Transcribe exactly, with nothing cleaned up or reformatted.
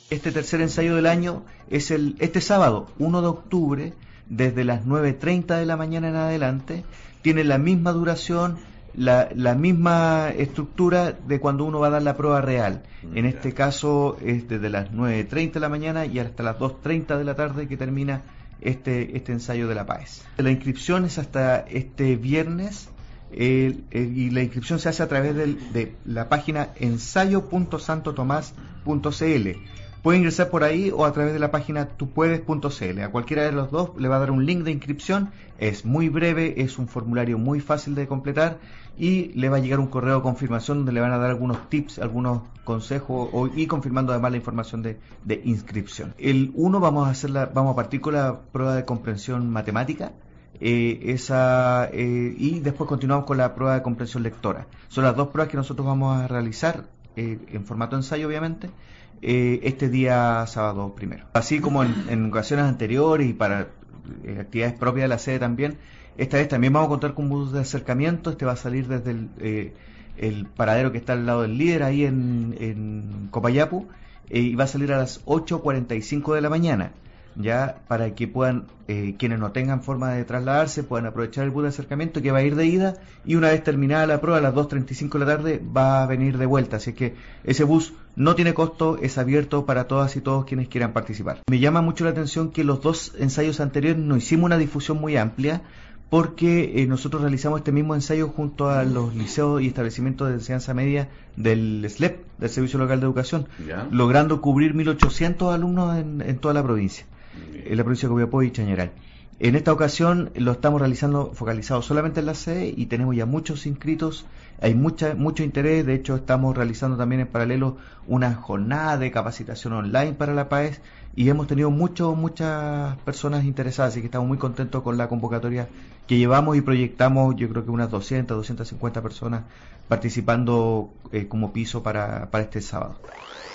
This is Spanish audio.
Este tercer ensayo del año es el este sábado, uno de octubre, desde las nueve treinta de la mañana en adelante. Tiene la misma duración, la, la misma estructura de cuando uno va a dar la prueba real. En este caso es desde las nueve treinta de la mañana y hasta las dos treinta de la tarde que termina este, este ensayo de la PAES. La inscripción es hasta este viernes. El, el, y la inscripción se hace a través del, de la página ensayo punto santo tomás punto c l. Puede ingresar por ahí o a través de la página tupuedes punto c l. A cualquiera de los dos le va a dar un link de inscripción. Es muy breve, es un formulario muy fácil de completar y le va a llegar un correo de confirmación donde le van a dar algunos tips, algunos consejos o, y confirmando además la información de, de inscripción. El uno vamos a hacer la, vamos a partir con la prueba de comprensión matemática. Eh, esa eh, y después continuamos con la prueba de comprensión lectora. Son las dos pruebas que nosotros vamos a realizar eh, en formato ensayo, obviamente, eh, este día sábado primero. Así como en, en ocasiones anteriores y para eh, actividades propias de la sede también, esta vez también vamos a contar con un bus de acercamiento. Este va a salir desde el, eh, el paradero que está al lado del líder ahí en, en Copayapu eh, y va a salir a las ocho cuarenta y cinco de la mañana. Ya para que puedan, eh, quienes no tengan forma de trasladarse, puedan aprovechar el bus de acercamiento que va a ir de ida y una vez terminada la prueba a las dos treinta y cinco de la tarde va a venir de vuelta, así que ese bus no tiene costo, es abierto para todas y todos quienes quieran participar. Me llama mucho la atención que los dos ensayos anteriores no hicimos una difusión muy amplia porque eh, nosotros realizamos este mismo ensayo junto a los liceos y establecimientos de enseñanza media del S L E P, del Servicio Local de Educación, ¿ya?, logrando cubrir mil ochocientos alumnos en, en toda la provincia. En la provincia de Copiapó y Chañaral. En esta ocasión lo estamos realizando focalizado solamente en la sede y tenemos ya muchos inscritos, hay mucha, mucho interés. De hecho estamos realizando también en paralelo una jornada de capacitación online para la PAES y hemos tenido mucho, muchas personas interesadas, así que estamos muy contentos con la convocatoria que llevamos y proyectamos. Yo creo que unas doscientas, doscientas cincuenta personas participando eh, como piso para, para este sábado.